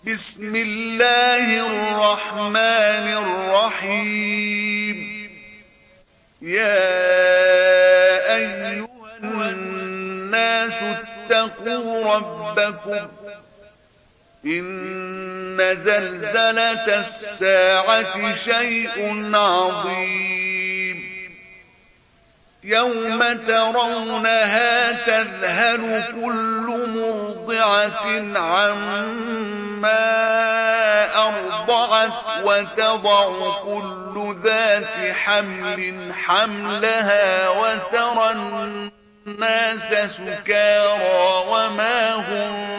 بسم الله الرحمن الرحيم. يا أيها الناس اتقوا ربكم إن زلزلة الساعة شيء عظيم يوم ترونها تذهل كل مرضعة عما أرضعت وتضع كل ذات حمل حملها وترى الناس سكارى وما هم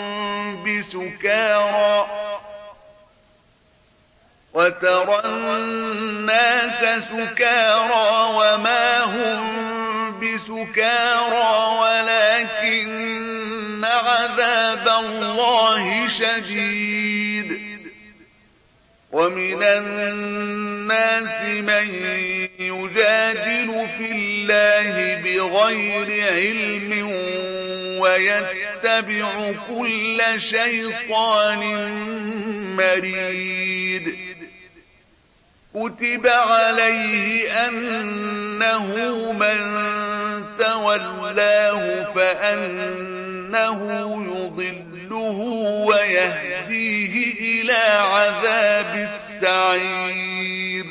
بسكارى ولكن عذاب الله شديد. ومن الناس من يجادل في الله بغير علم ويتبع كل شيطان مريد. كتب عليه أنه من تولاه فأنه يضله ويهديه إلى عذاب السعير.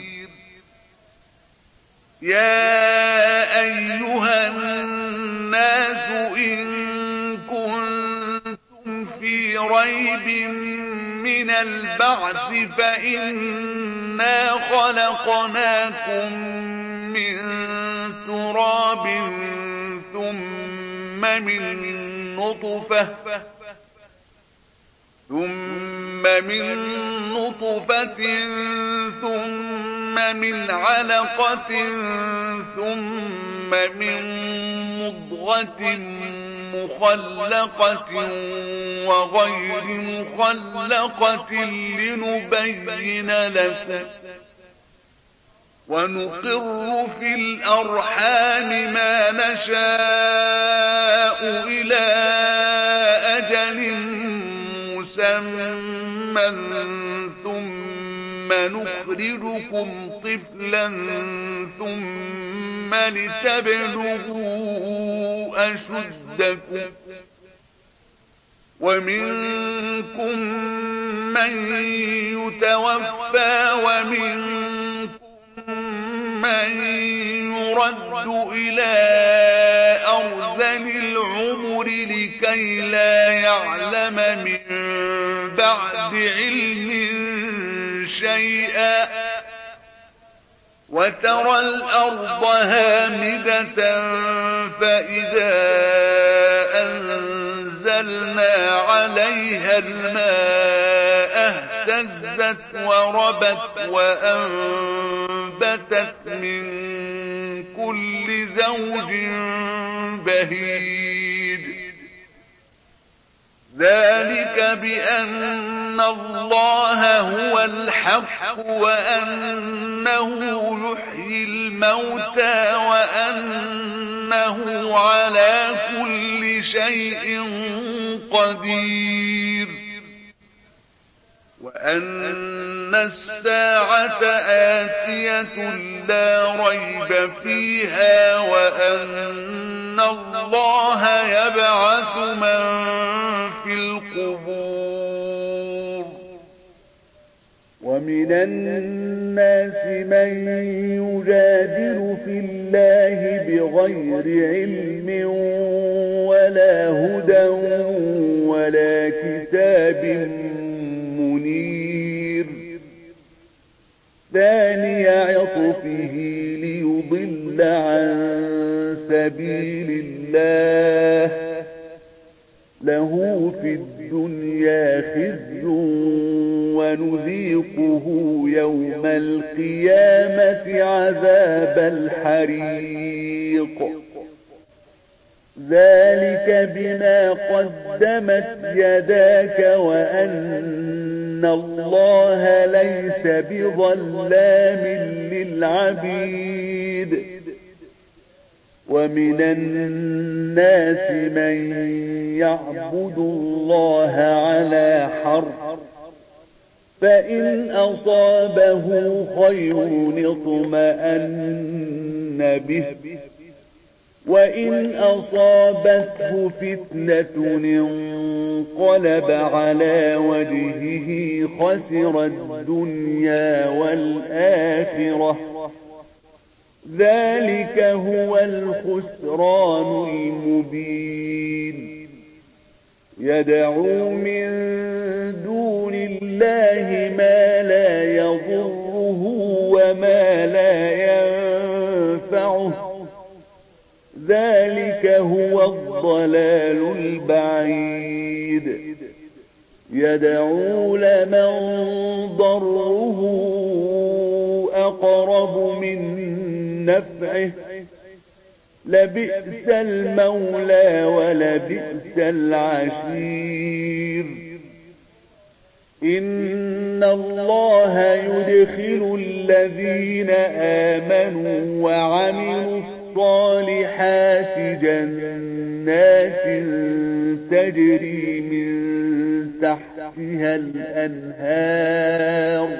يا أيها الناس إن كنتم في ريب من البعث فإنا خلقناكم من تراب ثم من نطفة ثم من علقة ثم من مضغة مخلقة وغير مخلقة لنبين لكم ونقر في الأرحام ما نشاء إلى أجل مسمى ثم نخرجكم طفلا ثم لتبلغوا أشدكم ومنكم من يتوفى ومنكم من يرد إلى أرذل العمر لكي لا يعلم من بعد علم شيئا. وترى الأرض هامدة فإذا أنزلنا عليها الماء اهتزت وربت وأنبتت من كل زوج بهيج. ذلك بأن الله هو الحق وأنه يحيي الموتى وأنه على كل شيء قدير وأن الساعة آتية لا ريب فيها وأن الله يبعث من في القبور. ومن الناس من يجادل في الله بغير علم ولا هدى ولا كتاب منير. ثاني عطفه ليضل عن سبيل الله له في الدنيا خزي ونذيقه يوم القيامة عذاب الحريق. ذلك بما قدمت يداك وأن الله ليس بظلام للعبيد. ومن الناس من يعبد الله على حرف فإن أصابه خير اطمأن به وإن أصابته فتنة انقلب على وجهه خسر الدنيا والآخرة ذلك هو الخسران المبين يدعو من دون الله ما لا يضره وما لا ينفعه ذلك هو الضلال البعيد يدعو لمن ضره أقرب من نفعه لبئس المولى ولبئس العشير إن الله يدخل الذين آمنوا وعملوا الصالحات جنات تجري من تحتها الأنهار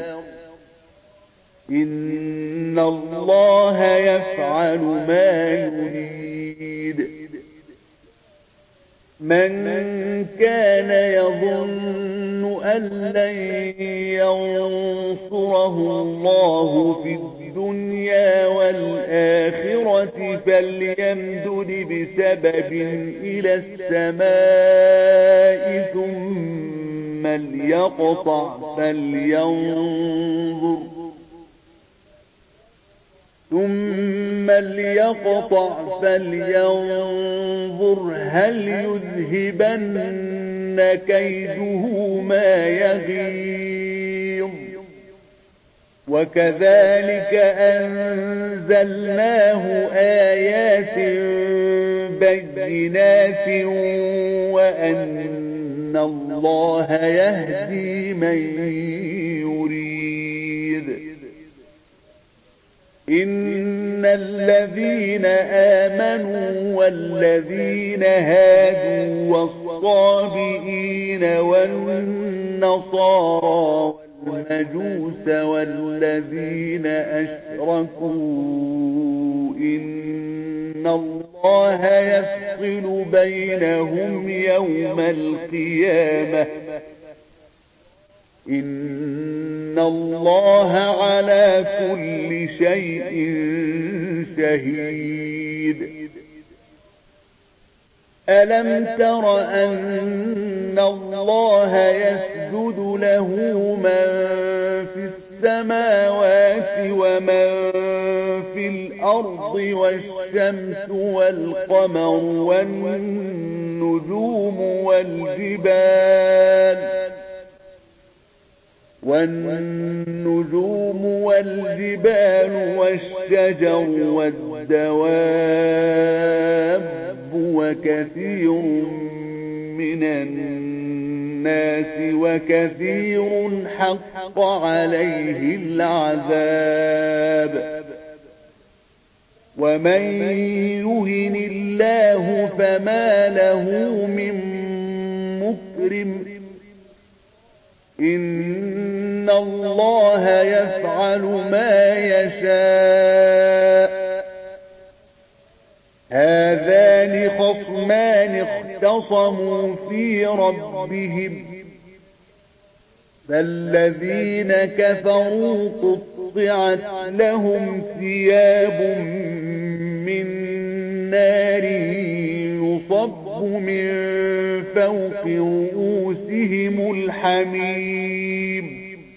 إن الله يفعل ما يريد من كان يظن أن لن ينصره الله في الدنيا والآخرة فليمدد بسبب إلى السماء ثم ليقطع فلينظر هل يذهبن كيده ما يغيظ وكذلك أنزلناه آيات بينات وأن الله يهدي من يريد إن الذين آمنوا والذين هادوا والصابئين والنصارى والمجوس والذين أشركوا إن الله يفصل بينهم يوم القيامة إن الله على كل شيء شهيد ألم تر أن الله يسجد له من في السماوات ومن في الأرض والشمس والقمر والنجوم والجبال والشجر والدواب وكثير من الناس وكثير حق عليه العذاب ومن يهن الله فما له من مكرم إن الله يفعل ما يشاء هذان خصمان اختصموا في ربهم فالذين كفروا قطعت لهم ثياب من نار يصب من فوق رؤوسهم الحميم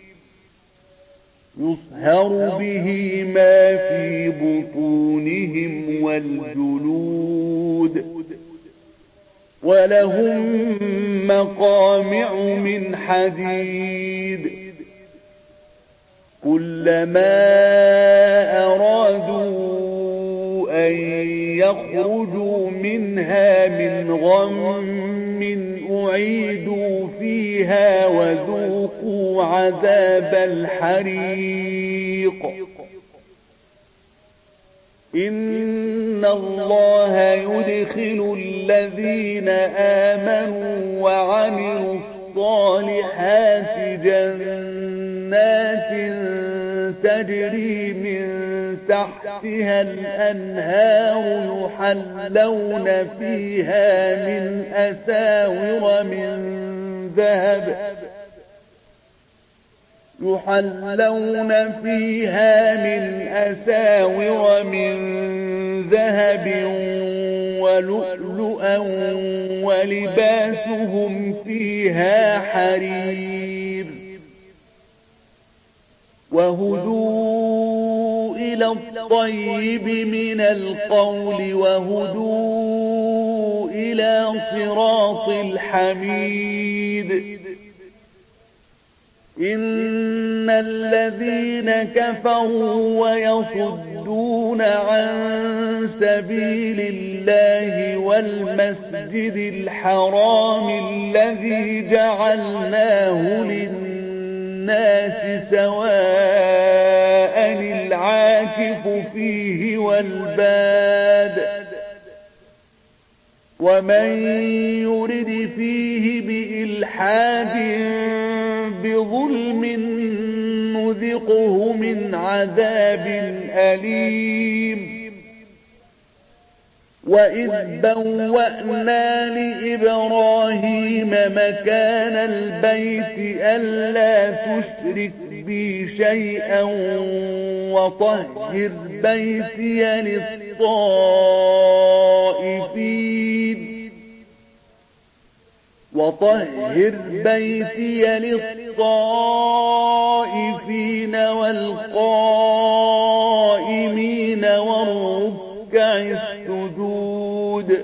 يصهر به ما في بطونهم والجلود ولهم مقامع من حديد كلما أرادوا أن يخرجوا منها من غم أعيدوا فيها وذوقوا عذاب الحريق إن الله يدخل الذين آمنوا وعملوا الصالحات جنات جنات تجري من تحتها الأنهار يحلون فيها من أساور من ذهب ولؤلؤا ولباسهم فيها حرير وهدوا إلى الطيب من القول وهدوا إلى صراط الحميد إن الذين كفروا ويصدون عن سبيل الله والمسجد الحرام الذي جعلناه للناس سواء العاكف فيه والباد ومن يرد فيه بإلحاد بظلم نذقه من عذاب أليم وإذ بوأنا لإبراهيم مكان البيت ألا تشرك بي شيئا وطهر بيتي للطائفين والقائمين والركع السجود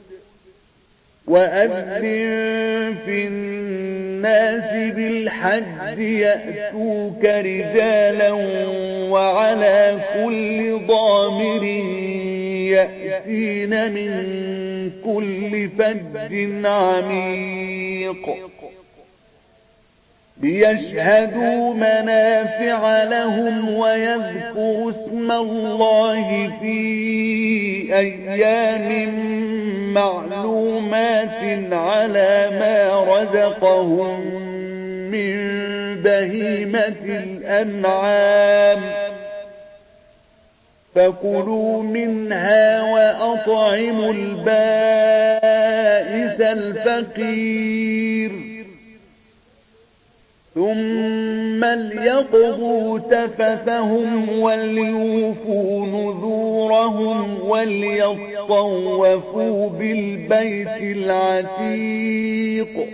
وأذن في الناس بالحج يأتوك رجالا وعلى كل ضامر يأتين من كل فج عميق ليشهدوا منافع لهم ويذكروا اسم الله في أيام معلومات على ما رزقهم من بهيمة الأنعام فكلوا منها وأطعموا البائس الفقير ثم ليقضوا تفثهم وليوفوا نذورهم وليطوفوا بالبيت العتيق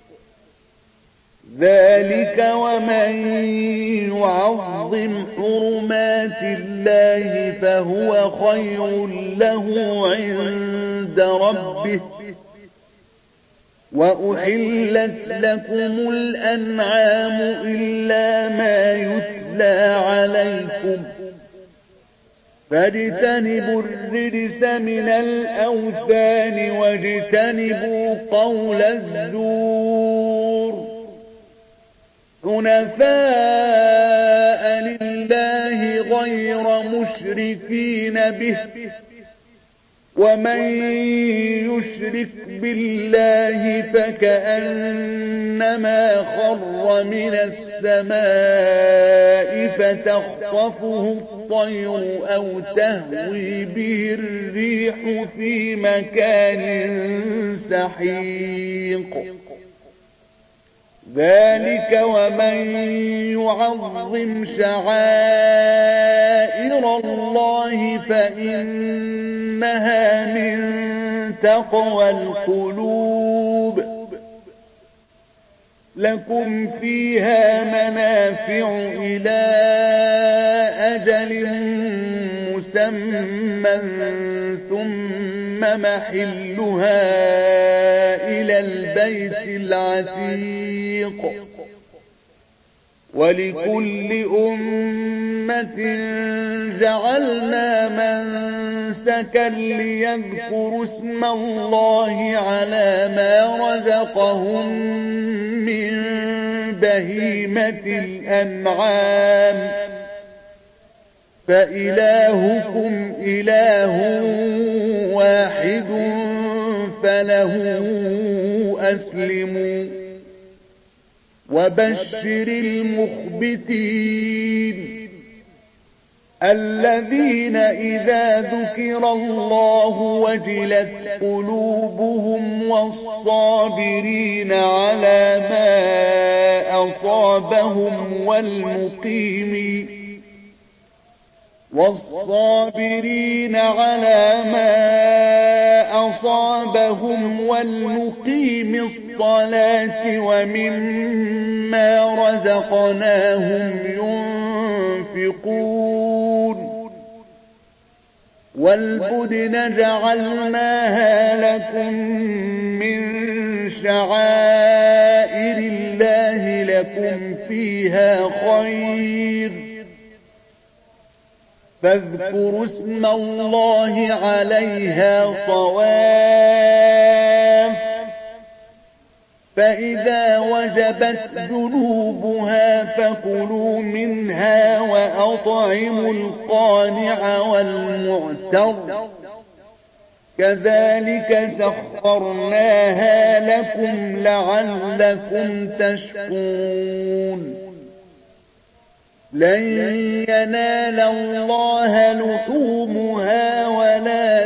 ذلك ومن يعظم حرمات الله فهو خير له عند ربه وأحلت لكم الأنعام إلا ما يتلى عليكم فاجتنبوا الرجس من الأوثان واجتنبوا قول الزور حنفاء لله غير مشركين به ومن يشرك بالله فكأنما خر من السماء فتخطفه الطير أو تهوي به الريح في مكان سحيق ذلك ومن يعظم شعائر الله فإنها من تقوى القلوب لكم فيها منافع إلى أجل مسمى ثم محلها إلى البيت العتيق ولكل أمة جعلنا منسكا ليذكروا اسم الله على ما رزقهم من بهيمة الأنعام فإلهكم إله واحد فله أسلموا وبشر المخبتين الذين إذا ذكر الله وجلت قلوبهم والصابرين على ما أصابهم والمقيم الصلاة ومما رزقناهم ينفقون والبدن جعلناها لكم من شعائر الله لكم فيها خير فاذكروا اسم الله عليها صواف فإذا وجبت جنوبها فكلوا منها وأطعموا القانع والمعتر كذلك سخرناها لكم لعلكم تشكرون لن ينال الله لحومها ولا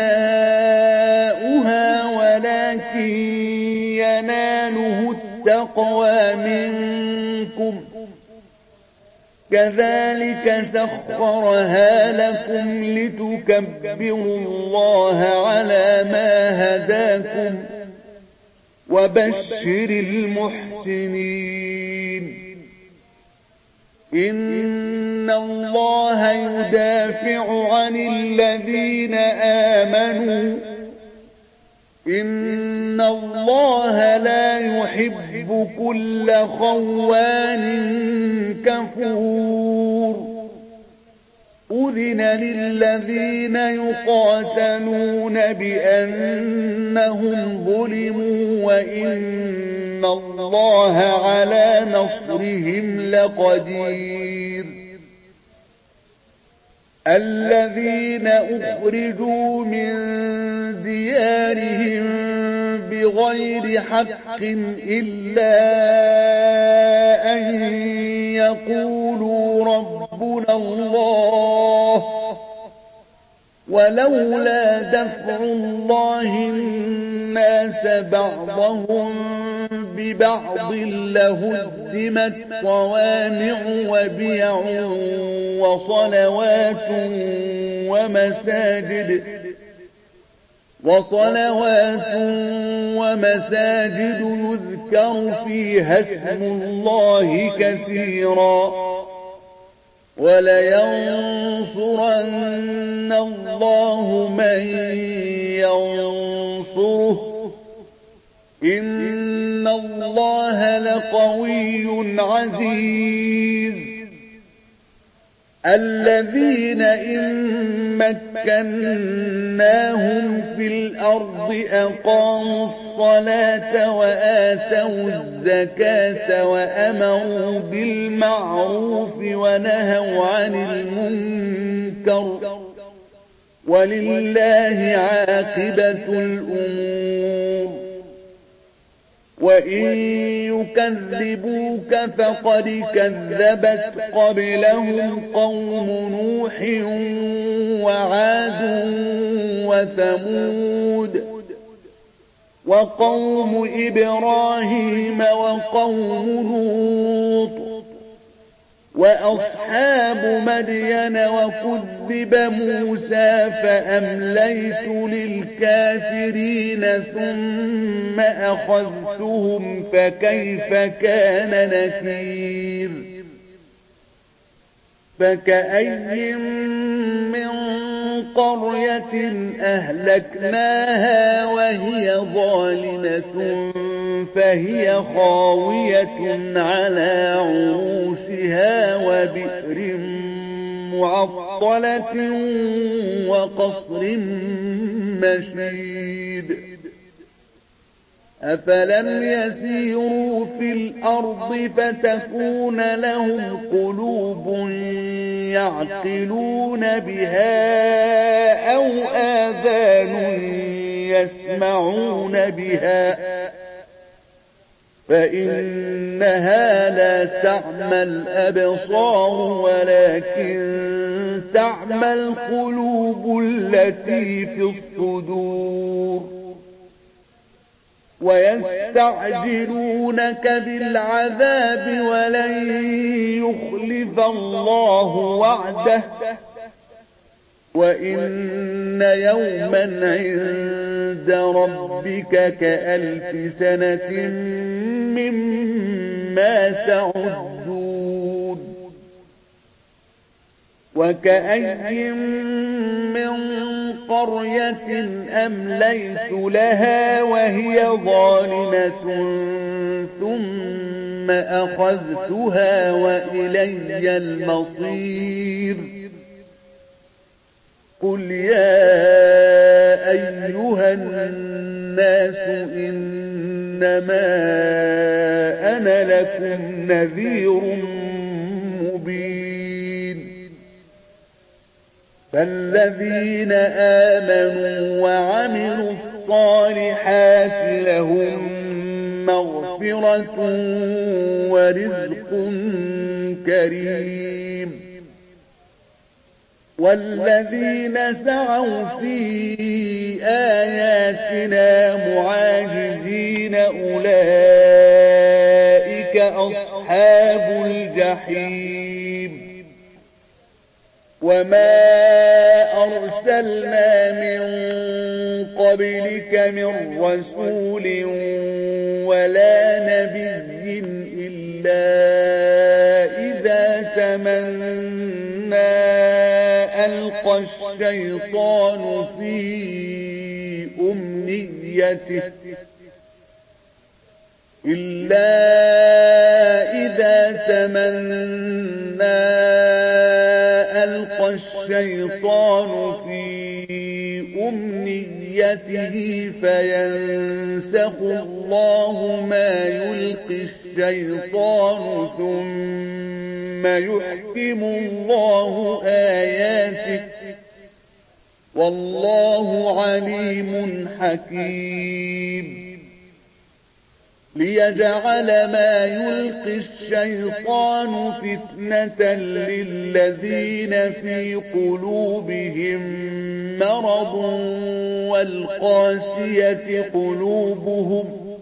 دماؤها ولكن يناله التقوى منكم كذلك سخرها لكم لتكبروا الله على ما هداكم وبشر المحسنين إن الله يدافع عن الذين آمنوا إن الله لا يحب كل خوان كفور أذن للذين يقاتلون بأنهم ظلموا وإن الله على نصرهم لقدير الذين أخرجوا من ديارهم بغير حق إلا أن يقولوا ربنا الله ولولا دفع الله الناس بعضهم ببعض لهدمت صوامع وبيع ومساجد يذكر فيها اسم الله كثيرا ولينصرن الله من ينصره إن الله لقوي عزيز الذين إن مكناهم في الأرض أقاموا الصلاة وآتوا الزكاة وأمروا بالمعروف ونهوا عن المنكر ولله عاقبة الأمور وإن يكذبوك فقد كذبت قبلهم قوم نوح وعاد وثمود وقوم إبراهيم وقوم لوط وأصحاب مدين وكذب موسى فأمليت للكافرين ثم أخذتهم فكيف كان نكير فكأي من قرية أهلكناها وهي ظالمة فهي خاوية على عروشها وبئر معطلة وقصر مشيد أفلم يسيروا في الأرض فتكون لهم قلوب يعقلون بها أو آذان يسمعون بها فإنها لا تعمى الأبصار ولكن تعمى القلوب التي في الصدور. ويستعجلونك بالعذاب ولن يخلف الله وعده وإن يوما عند ربك كألف سنة مما تعدون. وكأي من قرية أمليت لها وهي ظالمة ثم أخذتها وإلي المصير. قل يا أيها الناس إنما أنا لكم نذير مبين. فالذين آمنوا وعملوا الصالحات لهم مغفرة ورزق كريم. والذين سعوا في آياتنا معاجزين أولئك أصحاب الجحيم. وما أرسلنا من قبلك من رسول ولا نبي إلا إذا تمنى ألقى الشيطان في أمنيته فينسخ الله ما يلقي الشيطان ثم يحكم الله آياته والله عليم حكيم. ليجعل ما يلقي الشيطان فتنة للذين في قلوبهم مرض والقاسية قلوبهم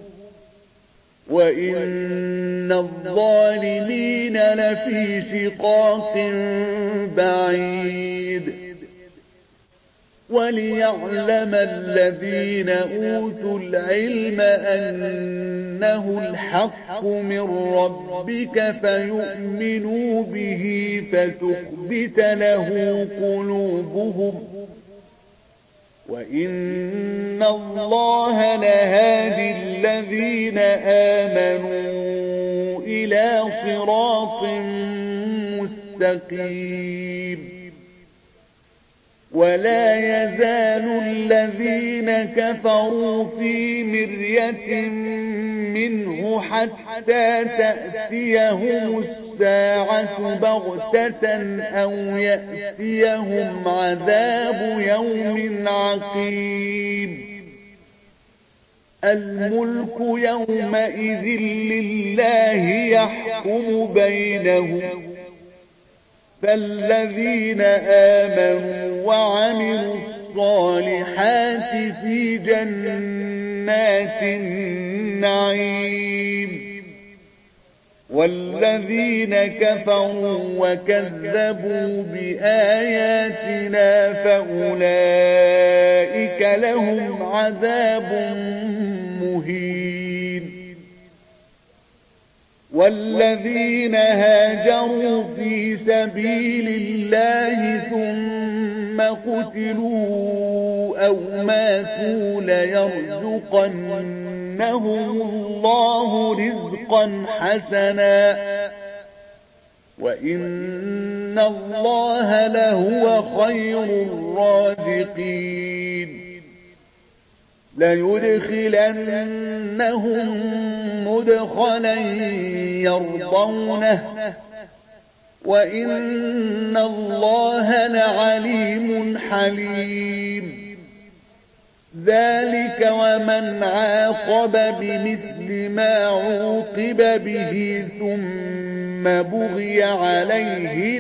وإن الظالمين لفي شقاق بعيد. وليعلم الذين أوتوا العلم أنه الحق من ربك فيؤمنوا به فتخبت له قلوبهم وإن الله لهادي الذين آمنوا إلى صراط مستقيم. ولا يزال الذين كفروا في مرية منه حتى تأتيهم الساعة بغتة أو يأتيهم عذاب يوم عقيم. الملك يومئذ لله يحكم بينهم فالذين آمنوا وعملوا الصالحات في جنات النعيم والذين كفروا وكذبوا بآياتنا فأولئك لهم عذاب مهين. والذين هاجروا في سبيل الله ثم قتلوا أو ماتوا ليرزقنهم الله رزقا حسنا وإن الله لهو خير الرازقين. ليدخلنهم مدخلا يرضونه وإن الله لعليم حليم. ذلك ومن عاقب بمثل ما عوقب به ثم بغي عليه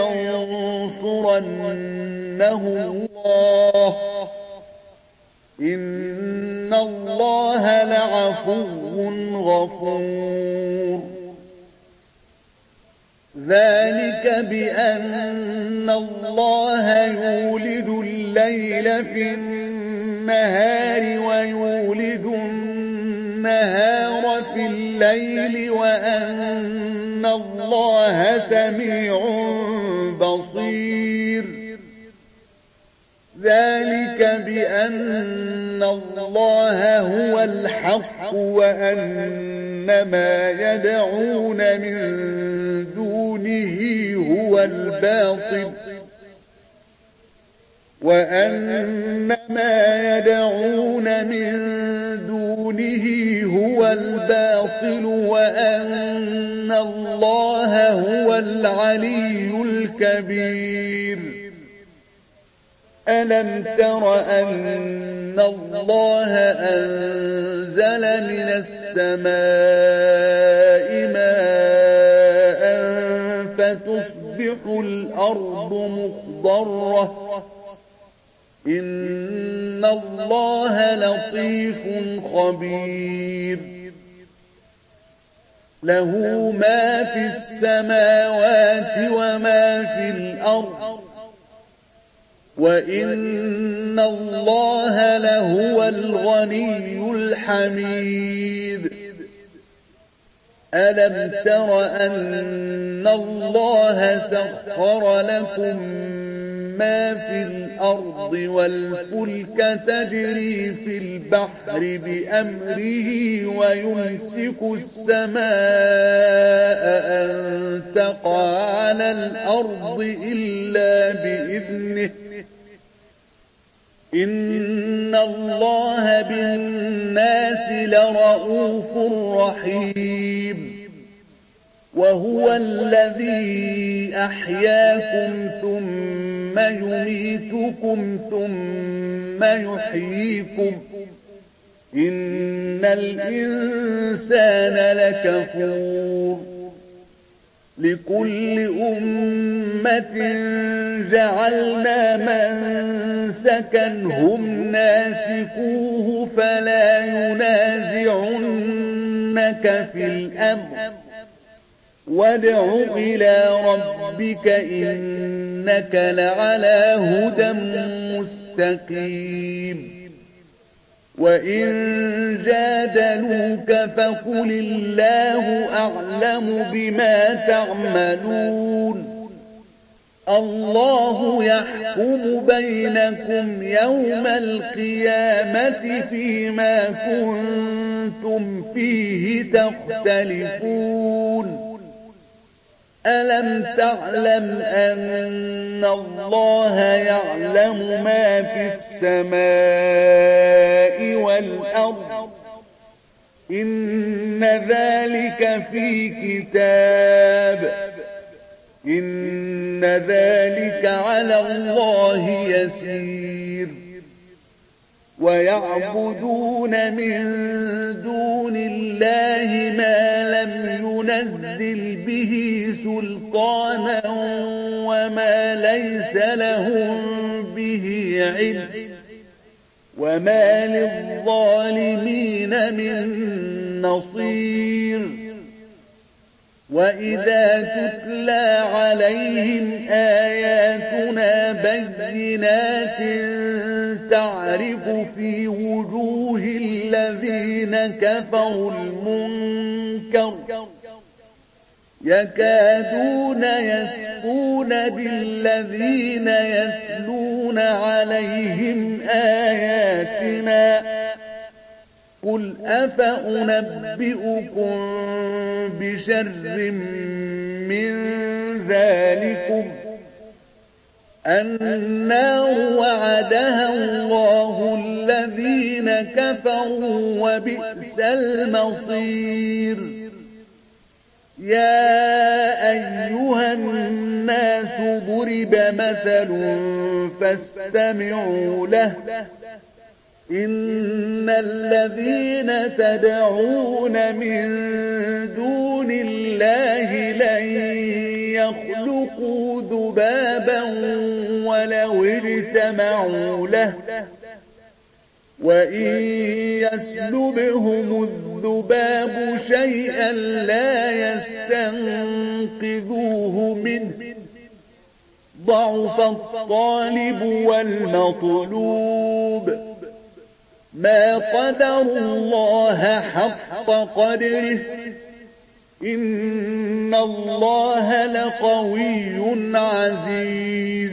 لينصرنه الله إن الله لعفو غفور ذلك بأن الله يولد الليل في النهار ويولد النهار في الليل وأن الله سميع بصير ذلك بأن الله هو الحق وأن ما يدعون من دونه هو الباطل وأن ما يدعون من دونه هو الباطل وأن الله هو العلي الكبير ألم تر أن الله أنزل من السماء ماء فتصبح الأرض مخضرة إن الله لطيف خبير له ما في السماوات وما في الأرض وإن الله لهو الغني الحميد ألم تر أن الله سخر لكم ما في الأرض والفلك تجري في البحر بأمره ويمسك السماء أن تقع على الأرض إلا بإذنه إن الله بالناس لرؤوف رحيم وهو الذي أحياكم ثم يميتكم ثم يحييكم إن الإنسان لكفور لكل أمة جعلنا منسكا هم ناسكوه فلا ينازعنك في الأمر وادع إلى ربك إنك لعلى هدى مستقيم وإن جادلوك فقل الله أعلم بما تعملون الله يحكم بينكم يوم القيامة فيما كنتم فيه تختلفون ألم تعلم أن الله يعلم ما في السماء والأرض إن ذلك في كتاب إن ذلك على الله يسير ويعبدون من دون الله ما لم ينزل به سلطانا وما ليس لهم به علم وما للظالمين من نصير وإذا تتلى عليهم آياتنا بينات تعرف في وجوه الذين كفروا المنكر يكادون يسقون بالذين يتلون عليهم آياتنا قل أفأنبئكم بشر من ذلكم النار وعدها الله الذين كفروا وبئس المصير يا أيها الناس ضرب مثل فاستمعوا له إن الذين تدعون من دون الله لن يخلقوا ذبابا ولو اجتمعوا له وإن يسلبهم الذباب شيئا لا يستنقذوه منه ضعف الطالب والمطلوب ما قدروا الله حق قدره إن الله لقوي عزيز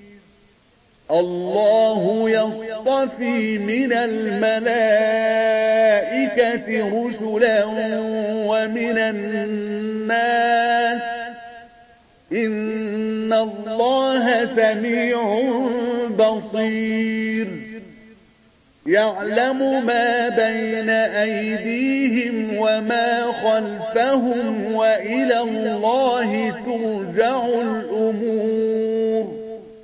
الله يصطفي من الملائكة رسلا ومن الناس إن الله سميع بصير يعلم ما بين أيديهم وما خلفهم وإلى الله ترجع الأمور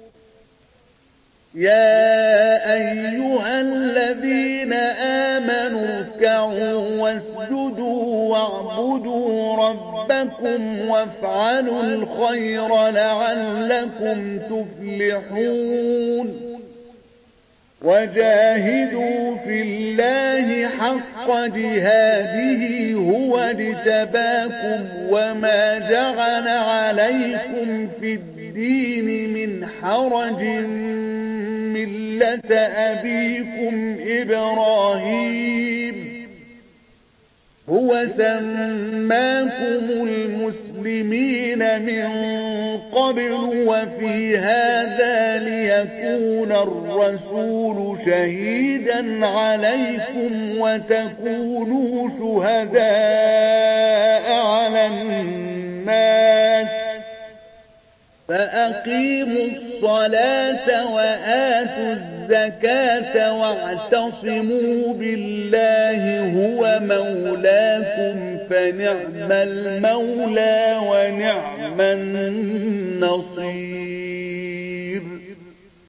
يا أيها الذين آمنوا اركعوا واسجدوا واعبدوا ربكم وافعلوا الخير لعلكم تفلحون وجاهدوا في الله حق جهاده هو اجتباكم وما جعل عليكم في الدين من حرج ملة أبيكم إبراهيم هو سماكم المسلمين من قبل وفي هذا ليكون الرسول شهيدا عليكم وتكونوا شهداء على الناس فأقيموا الصلاة وآتوا الزكاة واعتصموا بالله هو مولاكم فنعم المولى ونعم النصير